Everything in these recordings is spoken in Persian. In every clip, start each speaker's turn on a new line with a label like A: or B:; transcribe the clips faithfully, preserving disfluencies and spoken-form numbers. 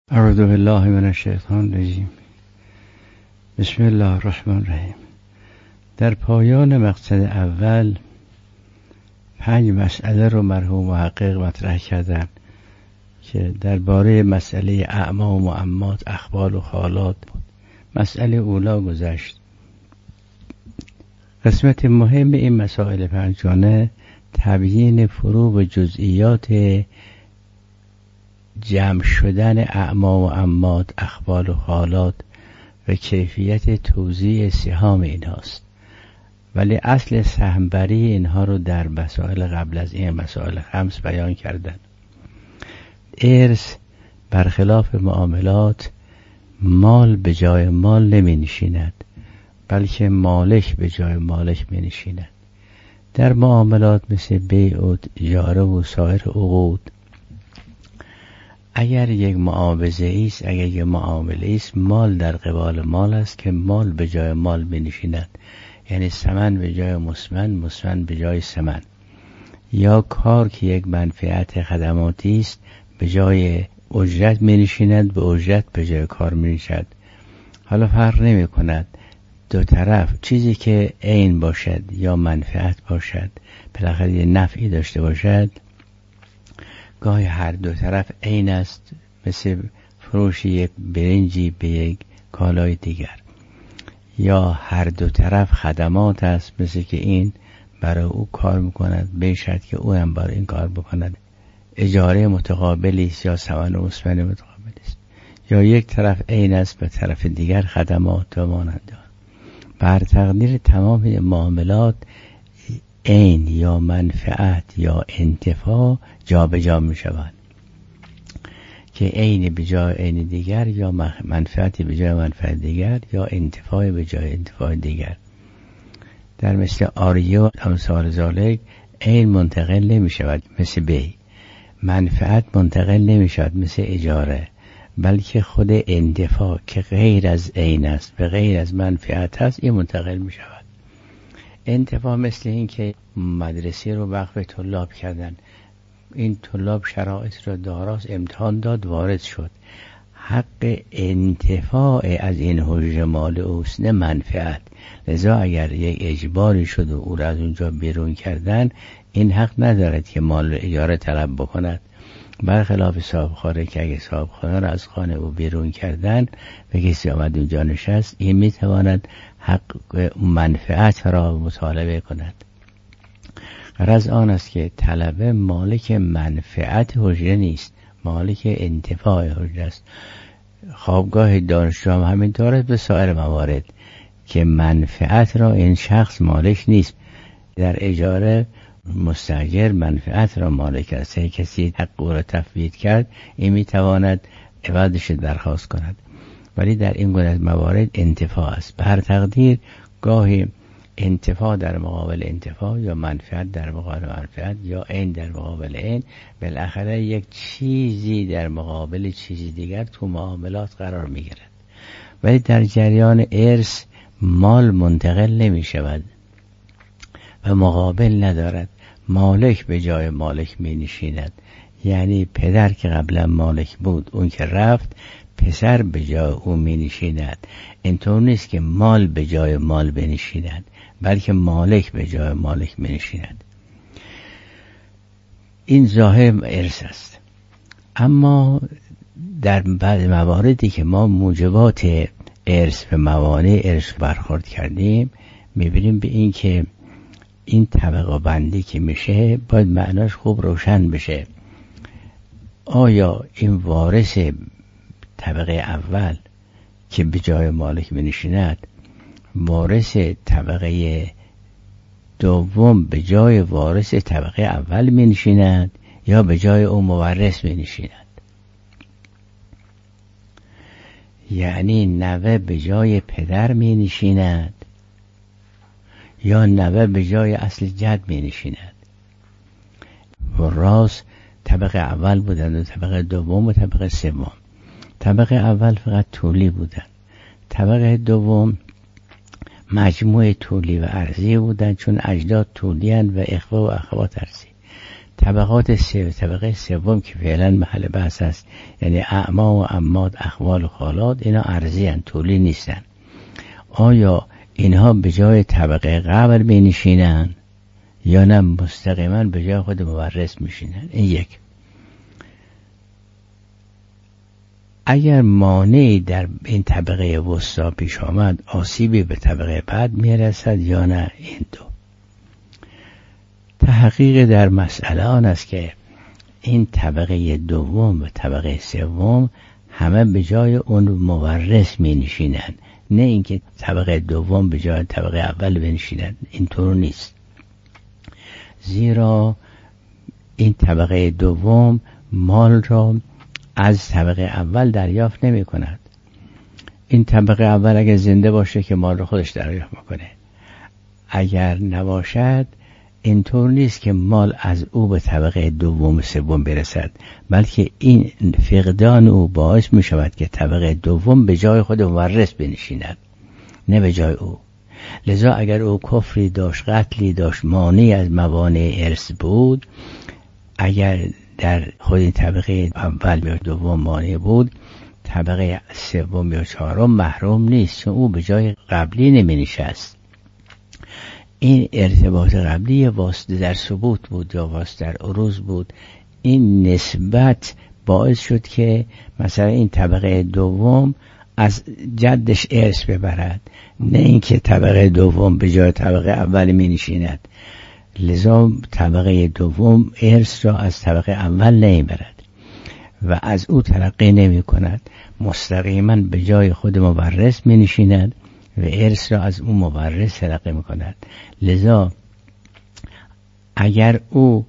A: اعوذ بالله من الشیطان الرجیم. بسم الله الرحمن الرحیم. در پایان مقصد اول پنج مسئله رو مرحوم محقق مطرح کردن که درباره مسئله اعما و معمات، اخبار و خالات بود. مسئله اولا گذشت. قسمت مهم این مسائل پنجگانه تبیین فروع و جزئیات جمع شدن اعما و معمات، اخبار و خالات و کیفیت توزیع سهام اینهاست، ولی اصل سهمبری اینها رو در مسائل قبل از این مسائل خمس بیان کردن. ارث برخلاف معاملات مال به جای مال نمی نشیند، بلکه مالک به جای مالک می نشیند. در معاملات مثل بیع و اجاره و سایر عقود، اگر یک معاوضه است، اگر یک معامله است، مال در قبال مال است که مال به جای مال می نشیند، یعنی ثمن به جای مسمن، مسمن به جای ثمن. یا کار که یک منفعت خدماتی است به جای اجرت می نشیند، به اجرت به جای کار می نشیند. حالا فرق نمی کند دو طرف، چیزی که عین باشد یا منفعت باشد، بالاخره یه نفعی داشته باشد، گاهی هر دو طرف عین است، مثل فروش یک برنجی به یک کالای دیگر. یا هر دو طرف خدمات است، مثل که این برای او کار میکند به شرط که او هم برای این کار بکند. اجاره متقابلی است یا ثمن و مسمن متقابلی است. یا یک طرف عین است به طرف دیگر خدمات و مانند آن. بر تقدیر تمام معاملات عین یا منفعت یا انتفاع جا به جا می شود، که عین به جای عین دیگر، یا منفعتی به جای منفعت دیگر، یا انتفاع به جای انتفاع دیگر. در مثل آریه و امثال ذالک عین منتقل نمی شود مثل بی، منفعت منتقل نمی شود مثل اجاره، بلکه خود انتفاع که غیر از عین است و غیر از منفعت است، این منتقل می شود. انتفاع مثل این که مدرسه رو وقف طلاب کردن، این طلاب شرایط رو داراست، امتحان داد، وارد شد، حق انتفاع از این حجره مال اوست، نه منفعت. لذا اگر یک اجباری شد و او را از اونجا بیرون کردن، این حق ندارد که مال اجاره طلب بکند. برخلاف صاحب خانه که اگه صاحب خانه را از خانه او بیرون کردن و کسی آمد اونجا نشست، این میتواند حق منفعت را مطالبه کند. غرض آن است که طلبه مالک منفعت حجره نیست، مالک انتفاع حجره است. خوابگاه دانشجو هم همینطور است به سایر موارد، که منفعت را این شخص مالک نیست. در اجاره مستاجر منفعت را مالک است، کسی حق او را تفویض کرد، این میتواند عوضش درخواست کند. ولی در این گونه موارد انتفاع است. به هر تقدیر گاهی انتفاع در مقابل انتفاع، یا منفعت در مقابل منفعت، یا عین در مقابل عین، بالاخره یک چیزی در مقابل چیزی دیگر تو معاملات قرار می گیرد. ولی در جریان ارث مال منتقل نمی شود و مقابل ندارد، مالک به جای مالک می نشیند. یعنی پدر که قبلا مالک بود، اون که رفت، پسر به جای او می نشیند. اینطور نیست که مال به جای مال بنشیند، بلکه مالک به جای مالک می نشیند. این ظاهر ارث است. اما در بعض مواردی که ما موجبات ارث و موانع ارث برخورد کردیم، می بینیم به این که این طبقه بندی که میشه باید معناش خوب روشن بشه. آیا این وارث طبقه اول که به جای مالک می نشیند، وارث طبقه دوم به جای وارث طبقه اول می نشیند، یا به جای او مورث می نشیند؟ یعنی نوه به جای پدر می نشیند، یا نوه به جای اصل جد می نشیند؟ و راست طبقه اول بودند و طبقه دوم و طبقه سوم. طبقه اول فقط طولی بودند، طبقه دوم مجموع طولی و عرضی بودند، چون اجداد طولی هستند و اخوه و اخوات عرضی. طبقات سه طبقه سوم که فعلا محل بحث است، یعنی اعما و عمات، اخوال و خالات، اینا ارضی ان، طولی نیستن. آیا اینها به جای طبقه قبل بنشینن یا نه مستقیما به جای خود مورث میشینن؟ این یک. اگر مانعی در این طبقه وسطا پیش آمد، آسیبی به طبقه بعد میرسد یا نه؟ این دو. تحقیق در مسئله آن است که این طبقه دوم و طبقه سوم همه به جای اون مورث می نشینند، نه اینکه طبقه دوم به جای طبقه اول بنشینند. اینطور نیست، زیرا این طبقه دوم مال را از طبقه اول دریافت نمی کند. این طبقه اول اگر زنده باشه که مال را خودش دریافت میکنه، اگر نباشد اینطور نیست که مال از او به طبقه دوم و سوم برسد، بلکه این فقدان او باعث می شود که طبقه دوم به جای خود مورث بنشیند، نه به جای او. لذا اگر او کفری داشت، قتلی داشت، مانعی از موانع ارث بود، اگر در خود این طبقه اول یا دوم مانع بود، طبقه سوم یا چهارم محروم نیست، چون او به جای قبلی نمی نشست. این ارتباط قبلی واسطه در ثبوت بود یا واسطه در عروض بود. این نسبت باعث شد که مثلا این طبقه دوم از جدش ارث ببرد، نه اینکه طبقه دوم به جای طبقه اول می نشیند. لذا طبقه دوم ارث را از طبقه اول نمی برد و از او تلقی نمی کند، مستقیما به جای خود مورث می نشیند و ارث را از او مورث تلقی می کند. لذا اگر او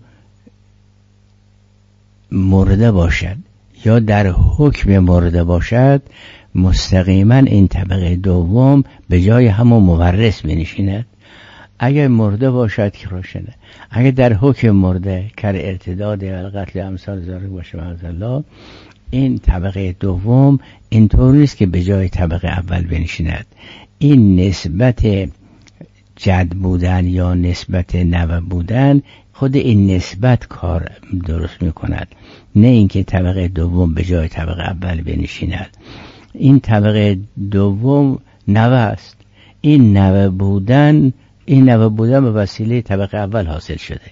A: مرده باشد یا در حکم مرده باشد، مستقیما این طبقه دوم به جای همون مورث می نشیند. اگر مرده باشد که روشنه، اگر در حکم مرده کر ارتداد و قتل امثال ذالک باشه معاذ الله، این طبقه دوم اینطور نیست که به جای طبقه اول بنشیند. این نسبت جد بودن یا نسبت نوه بودن، خود این نسبت کار درست می کند، نه اینکه طبقه دوم به جای طبقه اول بنشیند. این طبقه دوم نوه است. این نوه بودن این نوه بودن به وسیله طبقه اول حاصل شده.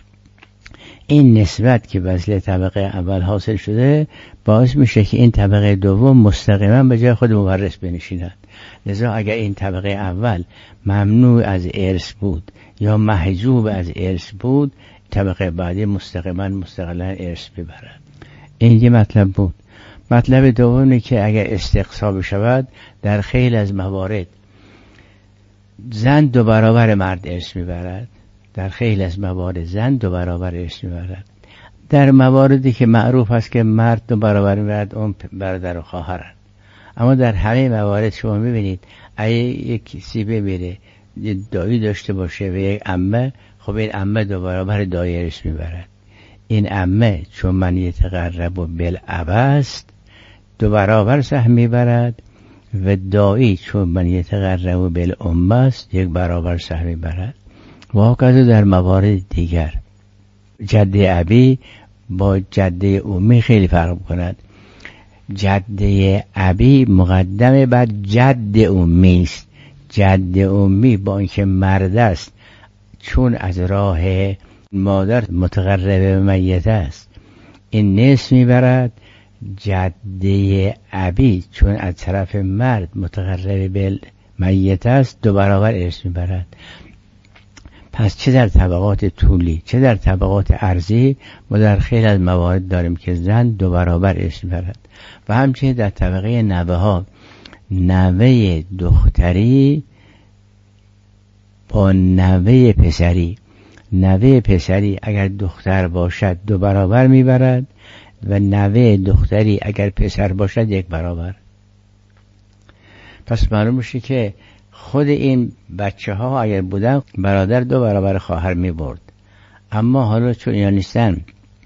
A: این نسبت که به وسیله طبقه اول حاصل شده باعث میشه که این طبقه دوم مستقیما به جای خود مورث بنشیند. لذا اگر این طبقه اول ممنوع از ارث بود یا محجوب از ارث بود، طبقه بعدی مستقیما مستقلا ارث ببرد. این یه مطلب بود. مطلب دومی که اگر استقصا بشود، در خیلی از موارد زن دو برابر مرد ارث میبرد. در خیلی از موارد زن دو برابر ارث میبرد. در مواردی که معروف است که مرد دو برابر میبرد، اون برادر و خواهرند. اما در همه موارد شما میبینید اگه یک کسی بمیره یه دایی داشته باشه و یک عمه، خب این عمه دو برابر دایی ارث میبرد. این عمه چون من یتقرب بالاب است دو برابر سهم میبرد و دایی چون من یتقرب بالام است یک برابر سهم میبرد. واقعا در موارد دیگر جده ابی با جده امی خیلی فرق کند. جده ابی مقدم بر جد امی است. جد امی با اینکه مرد است، چون از راه مادر متقرب میت است، این نصف میبرد. جده ابی چون از طرف مرد متقرب به میت است، دو برابر ارث میبرد. پس چه در طبقات طولی چه در طبقات عرضی ما در خیلی از موارد داریم که زن دو برابر ارث میبرد. و همچنین در طبقه نوه ها، نوه دختری با نوه پسری، نوه پسری اگر دختر باشد دو برابر میبرد و نوه دختری اگر پسر باشد یک برابر. پس معلوم میشه که خود این بچه ها اگر بودن برادر دو برابر خواهر می برد. اما حالا چون اینا نیستن،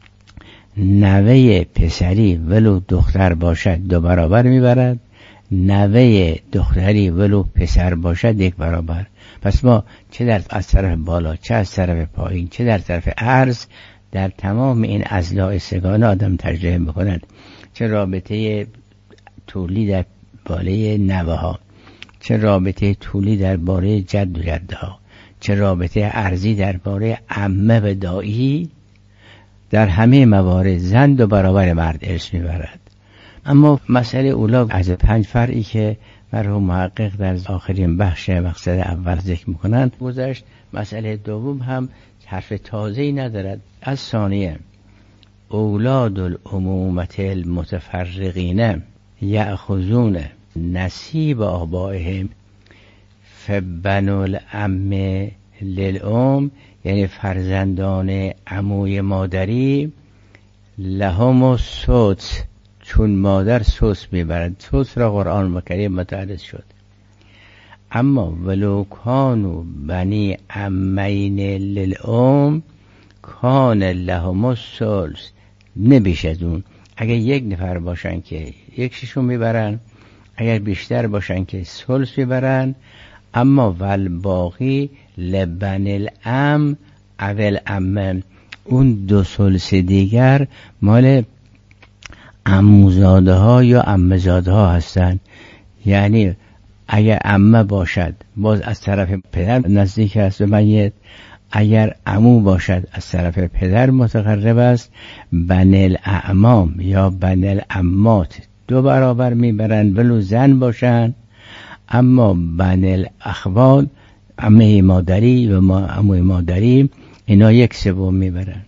A: نوه پسری ولو دختر باشد دو برابر می برد، نوه دختری ولو پسر باشد یک برابر. پس ما چه در از طرف بالا چه از طرف پایین چه در طرف عرض در تمام این اضلاع سگانه آدم تجربه میکند، چه رابطه طولی در باره نوه ها، چه رابطه طولی در باره جد و جده ها، چه رابطه ارضی در باره عمه و دایی، در همه موارد زن دو برابر مرد ارث میبرد. اما مسئله اولاغ از پنج فرعی که مرحوم محقق در آخرین بخش مقصد اول ذکر میکنند گذشت. مسئله دوم هم حرف تازه‌ای ندارد. از ثانیه اولاد الامومت المتفرقین یأخذون نصیب آبائهم فبنو العم للام، یعنی فرزندان عموی مادری لهم السدس، چون مادر سدس میبرد. سدس را قرآن کریم متعرض شد. اما ولو کانوا بنی عمین للام کان لهم الثلث، نه بیش از اون. اگر یک نفر باشن که یک ششم میبرن، اگر بیشتر باشن که ثلث میبرن. اما والباقی لبن العم اول عمه، اون دو ثلث دیگر مال عموزاده ها یا عمزاده ها هستند. یعنی اگر عمه باشد باز از طرف پدر نزدیک است به میت، اگر عمو باشد از طرف پدر متقرب است. بن الاعمام یا بن العمات دو برابر میبرند ولو زن باشند. اما بن الاخوال عمه مادری و ما عموی مادری اینا یک سوم میبرند.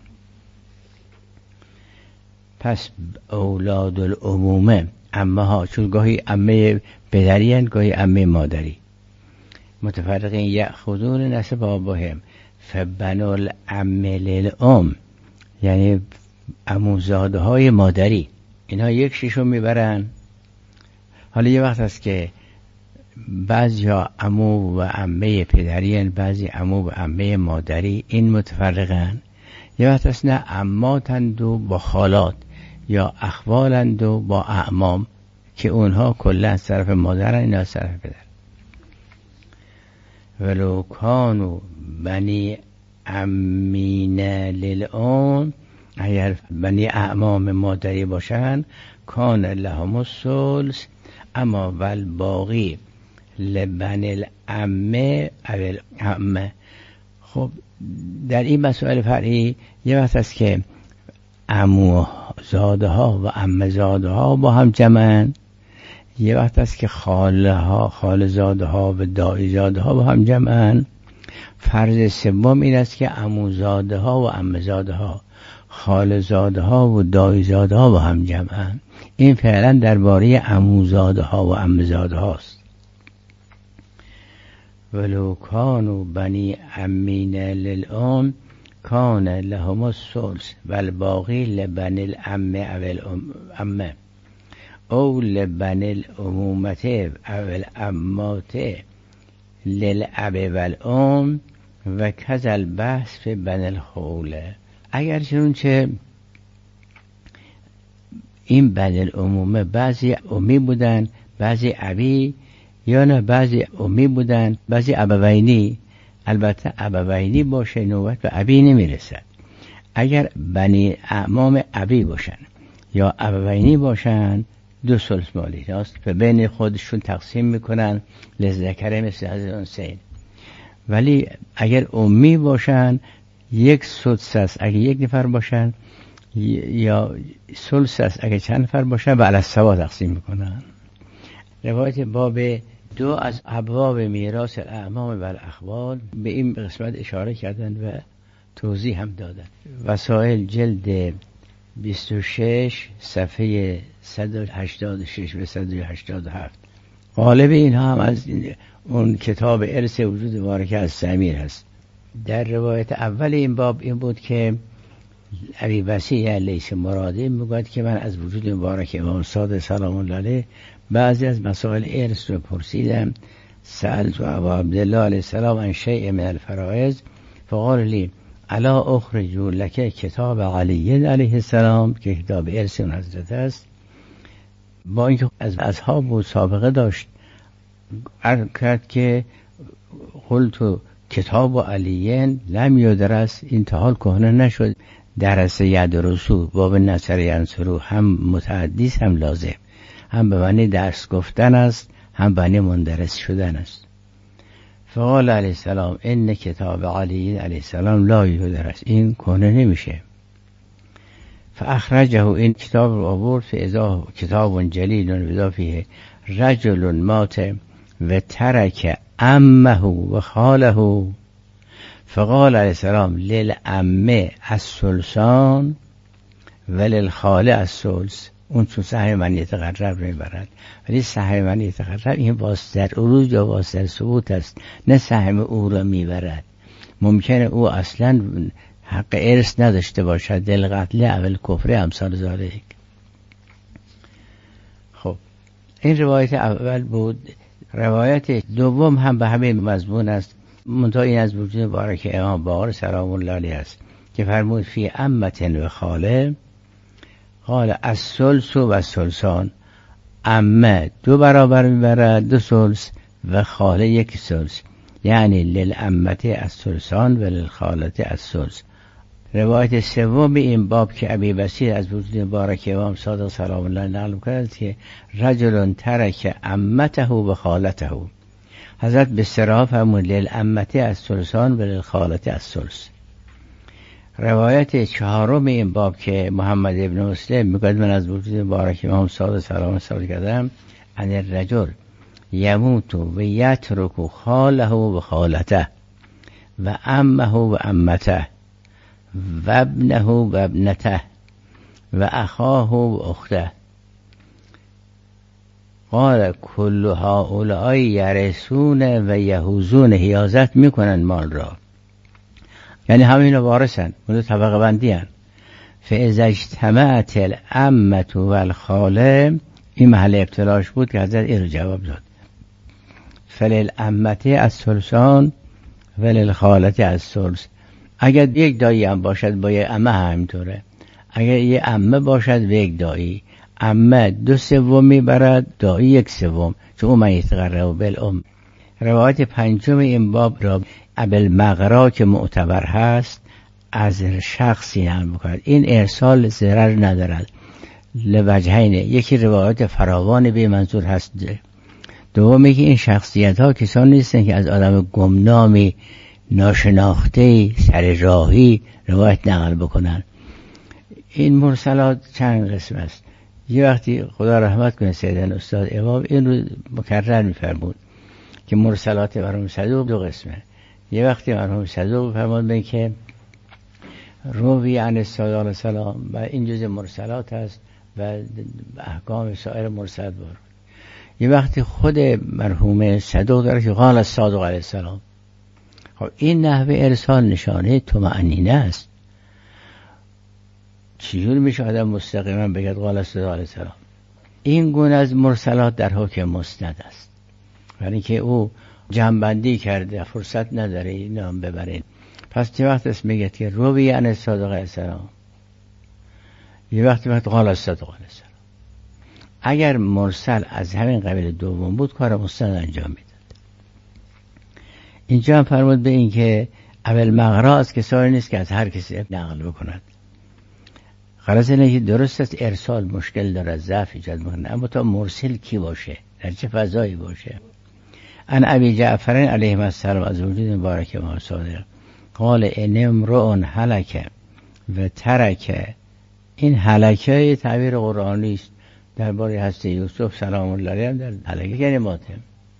A: پس اولاد العمومه عمه ها، چون گاهی عمه پدری هست گاهی عمه مادری، متفرقین یأخذون نصیب آبائهم فبنو العم للام، یعنی عموزاده های مادری اینا یک ششم میبرن. حالا یه وقت هست که بعضی ها عمو و عمه پدری هست، بعضی عمو و عمه مادری، این متفرقن. یه وقت هست نه عماتند و با خالات، یا اخوالند و با اعمام که اونها کلا از طرف مادرن، اینا از طرف پدر. ولو کانوا بنی عمین للام، اگر بنی اعمام مادری باشن کان لهم الثلث، اما والباقی لبن العمه اول عمه. خب در این مسائل فرعی یه وقت است که عموزاده ها و عمزاده ها با هم جمعن، یه وقت است که خاله ها خالزاده ها و دایزاده ها با هم جمعن. فرض سوم این است که عموزاده ها و عمزاده ها، خالزاده ها و دایزاده ها با هم جمعن. این فعلا درباره عموزاده ها و عمزاده هاست. ولو کانوا بنی عمین للام کان لهم الثلث والباقی لبن العم اول عمه او لبن العمومت اول عمات للاب والام و کذل بحث فی بن الخوله. اگر چنانچه این بن العمومه بعضی امی بودن بعضی ابی، یا نه بعضی امی بودن بعضی ابوینی، البته ابوینی باشه نوبت به ابی نمیرسد. اگر بنی اعمام ابی باشن یا ابوینی باشن دو ثلث مالی هست، به بین خودشون تقسیم میکنن لذکر مثل حظ الانثیین. ولی اگر امی باشن یک سدس است اگر یک نفر باشن، یا ثلث است اگر چند نفر باشن، و علی السوا تقسیم میکنن. روایت باب دو از ابواب میراث الاعمام و الاخوال به این قسمت اشاره کردند و توضیح هم دادند. وسائل جلد بیست و شش صفحه صد و هشتاد و شش به صد و هشتاد و هفت. غالب اینها هم از اون کتاب ارث وجود مبارکه از سمیر هست. در روایت اول این باب این بود که ابی وسیع لیث مرادی میگوید که من از وجود مبارک امام صادق سلام الله علیه بعضی از مسائل ارث رو پرسیدم. سألت ابا عبدالله علیه السلام عن شیء من الفرائض فقال لی الا اخرج لك کتاب علی علیه السلام که کتاب ارث اون حضرت است. با اینکه از اصحاب و سابقه داشت عرض کرد که قلت کتاب علیین لم یدرس، این تا حال کهنه نشد، درس یدرسو باب نصر ینصرو هم متعدی هم لازم، هم به معنی درس گفتن است، هم به معنی مندرس شدن است. فقال علیه السلام ان کتاب علی علیه السلام لا یدرس، این کنه نمیشه. فاخرجه، این کتاب رو آورد، فاذا کتاب جلیل و اذا فیه رجل مات و ترک عمه و خاله. فقال علیه السلام للعمه الثلثان و للخاله الثلث. اون چون سهم من یتقرب میبرد، ولی سهم من یتقرب این واسطه در عروج یا واسطه در ثبوت است، نه سهم او را میبرد. ممکنه او اصلا حق ارث نداشته باشد، دل قتل اول کفر امثال ذالک. خب این روایت اول بود. روایت دوم هم به همین مضمون است، منتها این از وجود مبارک امام باقر سلام الله علیه است که فرمود فی عمه و خاله قال الثلث و الثلثان، عمه دو برابر میبرد دو ثلث و خاله یک ثلث، یعنی للعمه الثلثان و للخاله الثلث. روایت سوم این باب که ابی بصیر از وجود مبارک امام صادق سلام الله نقل کرد که رجل ترک عمته و خالته، حضرت به صراحت فرمود للعمه الثلثان و للخاله الثلث. روایت چهارم این باب که محمد ابن مسلم میگوید من از وجود مبارک امام صادق سلام الله کردم ان الرجل یموت و یترک خاله و خالته و عمه و عمته و ابنه و ابنته و اخاه و اخته. قال کل هؤلاء یرثون و یحوزون، حیازت میکنن مال را، یعنی همین وارثن، اون طبقه بندی هن. فاذا اجتمعت العمه و الخاله، این محل ابتلاش بود که حضرت این رو جواب داد. فللعمه الثلثان و للخاله الثلث. اگر یک دایی هم باشد با یک عمه همینطوره، اگر یک عمه باشد و یک دایی، عمه دو سوم میبرد، دایی یک سوم، چون او من یتقرب بالام. روایت پنجم این باب را ابوالمغرا که معتبر هست از شخصی نقل می‌کند. این ارسال ضرر ندارد لوجهین، یکی روایت فراوان به منظور هست، دومی که این شخصیت ها کسان نیستن که از آدم گمنامی ناشناخته سر راهی روایت نقل بکنن. این مرسلات چند قسم است. یه وقتی خدا رحمت کنه سیدن استاد امام این رو مکرر می‌فرمود که مرسلات مرحوم صدوق دو قسمه. یه وقتی مرحوم صدوق فرمودن که روی عن الصادق علیه السلام و این جزء مرسلات است و احکام سایر مرسلات بار. یه وقتی خود مرحوم صدوق داره که قال الصادق علیه السلام. خب این نحوه ارسال نشانه طمأنینه است. چجور میشه آدم مستقیما بگه قال الصادق علیه السلام؟ این گونه از مرسلات در حکم مسند است، یعنی که او جمع‌بندی کرده، فرصت نداره این نام ببرین. پس چه وقت است میگه که روی عن الصادق علیه السلام، یه وقتی وقت قال الصادق علیه السلام. اگر مرسل از همین قبیل دوم بود کار مسند انجام میداد. اینجا هم فرمود به این که اول مغرا از کسانی نیست که از هر کسی نقل بکند. غرض اینه که درست است ارسال مشکل داره، ضعف ایجاد میکنه، اما تا مرسل کی باشه، در چه فضایی باشه. ان ابی جعفر علیه السلام از وجود مبارک امام صادق قال ان امرؤ هلک و ترک. این هلکه تعبیر قرآنی است درباره حضرت یوسف سلام الله علیه در هلکه یعنی ماتم.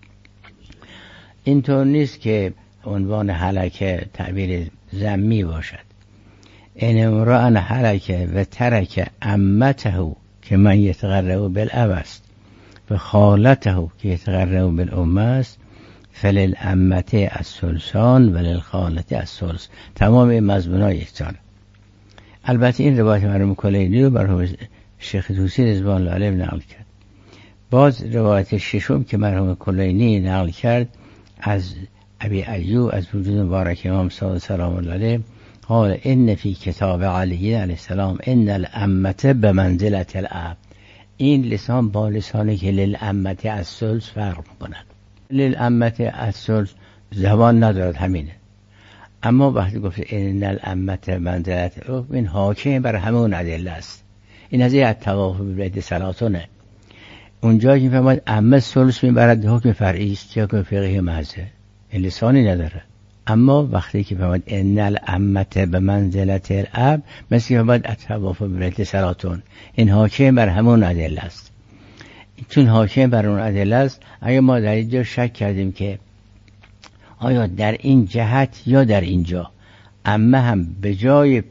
A: اینطور نیست که عنوان هلکه تعبیر ذمی باشد. ان امرؤ هلک و ترک عمته که من یتقرب بالاب است و خالته که یتقرب بالام است، فللعمه الثلثان و للخاله الثلث. تمام این مضمون‌ها یکسان. البته این روایت مرحوم کلینی رو مرحوم شیخ طوسی رضوان الله علیه نقل کرد. باز روایت ششم که مرحوم کلینی نقل کرد از ابی ایوب از وجود مبارک امام صادق سلام الله علیه قال ان فی کتاب علی علیه السلام ان العمه بمنزله الاب. این لسان با لسانی که للعمه الثلث فرق می‌کند. للعمه الثلث زبان ندارد، همینه. اما وقتی گفت ان الامت منزلت الام، این حاکم بر همون ادله است. این از این التوافق بالعده ثلاثونه. اونجا که فرمود عمه ثلث میبرد حکم فرعی است یا حکم فقهی محضه، این لسانی نداره. اما وقتی که فرمود ان الامت به منزلت الاب، مثل که فرمود التوافق بالعده ثلاثون، این حاکم بر همون ادله است. چون حاکم بر اون ادله است، اگه ما در اینجا شک کردیم که آیا در این جهت یا در اینجا عمه هم به جای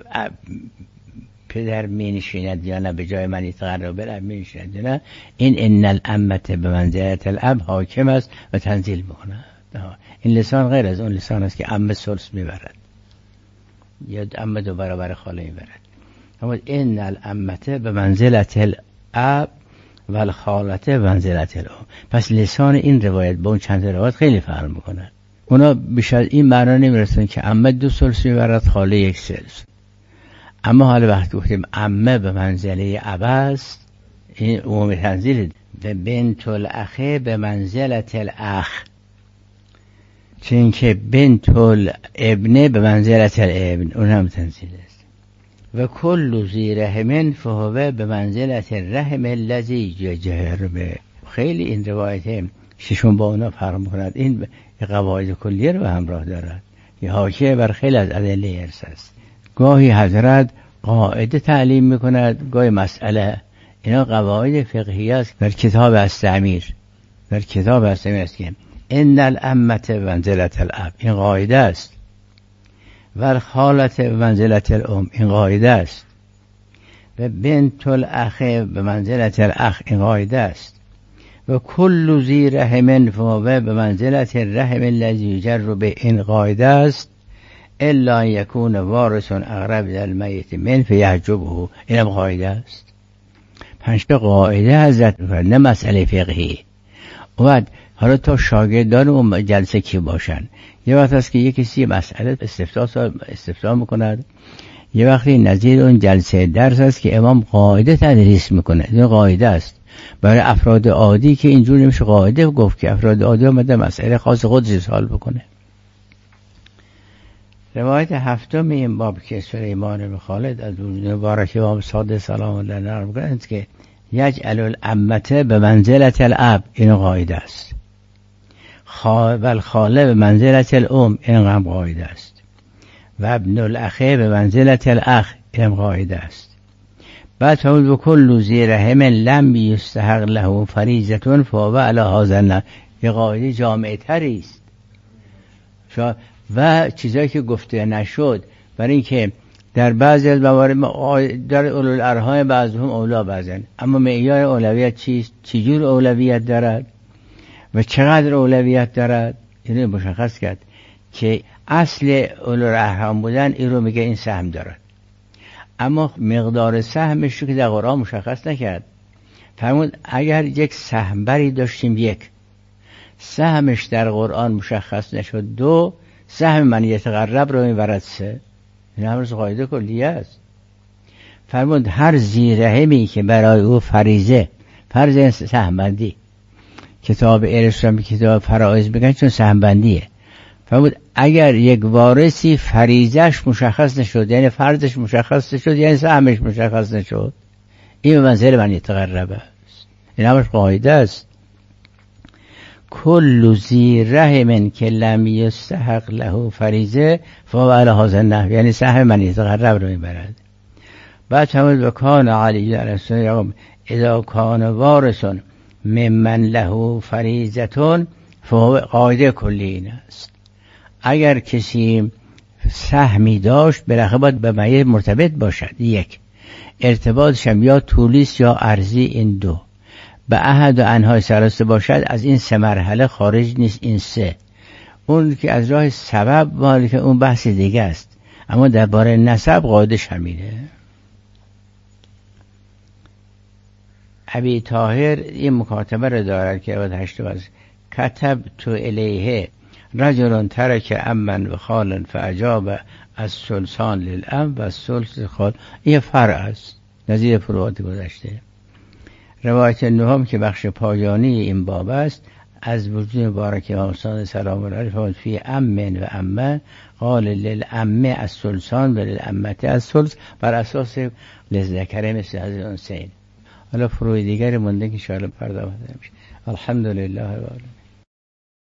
A: پدر می نشیند یا نه، به جای من تقرب بالاب می نشیند یا نه، این ان الامت به منزلت الاب حاکم است و تنزیل میکنه. این لسان غیر از اون لسان است که عمه ثلث میبرد یا عمه دو برابر خاله میبرد. اما ان الامت به منزلت الاب و الخالت به منزلت الام. پس لسان این روایت با اون چند روایت خیلی فرق میکنه. اونا بیشتر این معنا نمیرسن که عمه دو ثلث میبرد، خاله یک ثلث. اما حالا وقتی گفتیم عمه به منزله اب است، این عموم تنزیل. و بنت الاخه به منزلت الاخ، چون که بنت الابنه به منزلت الابن، اون هم تنزیل است. و کل ذی رحم فهو به منزلت الرحم الذی یجهر به. خیلی این روایت ششون با اونا فرق می‌کند. این قواعد کلیه رو همراه دارد. یه حاکیه بر خیلی از ادله ارث است. گاهی حضرت قاعده تعلیم می‌کند، گاهی مسئله. اینا قواعد فقهی است در کتاب استعمیر. در کتاب استعمیر است که ان الامت منزلت الاب، این قاعده است. و الخالت منزلت الام، این قاعده است. و بنت الاخ به منزلت الاخ، این قاعده است. و کل ذی رحم فهو به منزلت الرحم الذی یجر به، این قاعده است. الا یکون وارث اقرب الی المیت من فیحجبه، این هم قاعده است. پنج تا قاعده حضرت می‌فرماید، نه مسئله فقهی. و حالا تا شاگردان اون جلسه کی باشن، یه وقت است که یک کسی مسئله استفتاء استفتاء میکند، یه وقتی نظیر اون جلسه درس است که امام قاعده تدریس میکنه. این قاعده است. برای افراد عادی که اینجور نمیشه قاعده گفت که افراد عادی اومده مسئله خاص خودش حل بکنه. روایت هفتم این باب که سلیمان بن خالد از مبارک امام صادق سلام الله علیه میگه که یجعل الامته به منزلت الاب، این قاعده است. خال و الخاله به منزلت الام، این هم قاعده است. و ابن الاخه به منزلت الاخ، این هم قاعده است. بعد فرمود بکل ذی رحم لم یستحق له فریضه فهو علی هذا النحو، یه قاعده جامع تری است. و چیزایی که گفته نشد، برای اینکه در بعضی از موارد در اولوالارحام بعضهم اولا بعضن، اما معیار اولویت چیست؟ چجور اولویت دارد و چقدر اولویت دارد؟ اینو مشخص کرد که اصل اولوالارحام بودن این رو میگه این سهم دارد، اما مقدار سهمش رو که در قرآن مشخص نکرد. فرمود اگر یک سهم بری داشتیم، یک سهمش در قرآن مشخص نشد، دو سهم من یتقرب رو میبرد، سه. این همرز قاعده کلیه است. فرمود هر ذی رحمی که برای او فریضه، فرض سهم بندی، کتاب ارسام کتاب فرائض بگن چون سهم بندیه. فرمود اگر یک وارثی فریضهش مشخص نشد، یعنی فرضش مشخص نشد، یعنی سهمش مشخص نشد، این به منزل من یتقرب است. این همرز قاعده است. کل ذی رحم که لم یستحق له فریضه فهو علی هذا النحو، یعنی سهم من یتقرب رو میبرد. بعد فرمود و کان علی علیه السلام اذا کان وارث ممن له فریضه فهو، قاعده کلی این است. اگر کسی سهمی داشت بالاخره باید به میت مرتبط باشد، یک ارتباطش هم یا طولیست یا عرضی، این دو به احد و انهای ثلاثه باشد، از این سه مرحله خارج نیست. این سه اون که از راه سبب مالی که اون بحث دیگه است، اما درباره نسب قاعدش همینه. ابی طاهر این مکاتبه رو دارد که بعد هشت باز کتب تو الیه رجل ترک امن و خالا فاجاب از سلسان للام و سلس خال، این فرع است نظیر فروعات گذشته. روایت نهم که بخش پایانی این باب است، از وجود مبارک امام صادق سلام الله علیه فرمود فی امن و امه قال للامه از سلسان و للامه از سلس، بر اساس لذکره مثل از الانثیین. حالا فروع دیگری مونده که ان شاء الله پرداخته میشه. الحمدلله.